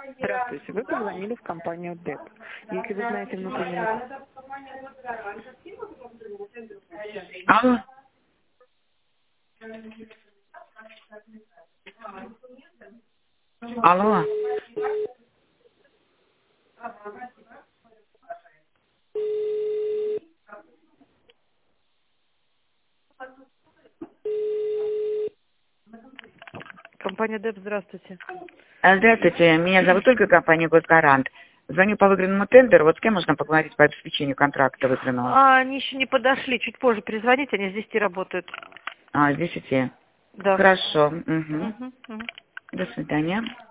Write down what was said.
Здравствуйте, вы позвонили в компанию ДЭП. Если вы знаете внутреннюю... Алло. Алло. Компания ДЭП, здравствуйте. Здравствуйте, меня зовут Ольга, компания «Госгарант». Звоню по выигранному тендеру. Вот с кем можно поговорить по обеспечению контракта выигранного? Они еще не подошли, чуть позже перезвоните, они с 10 работают. С 10. Да. Хорошо. Угу. Мгм, мгм. До свидания.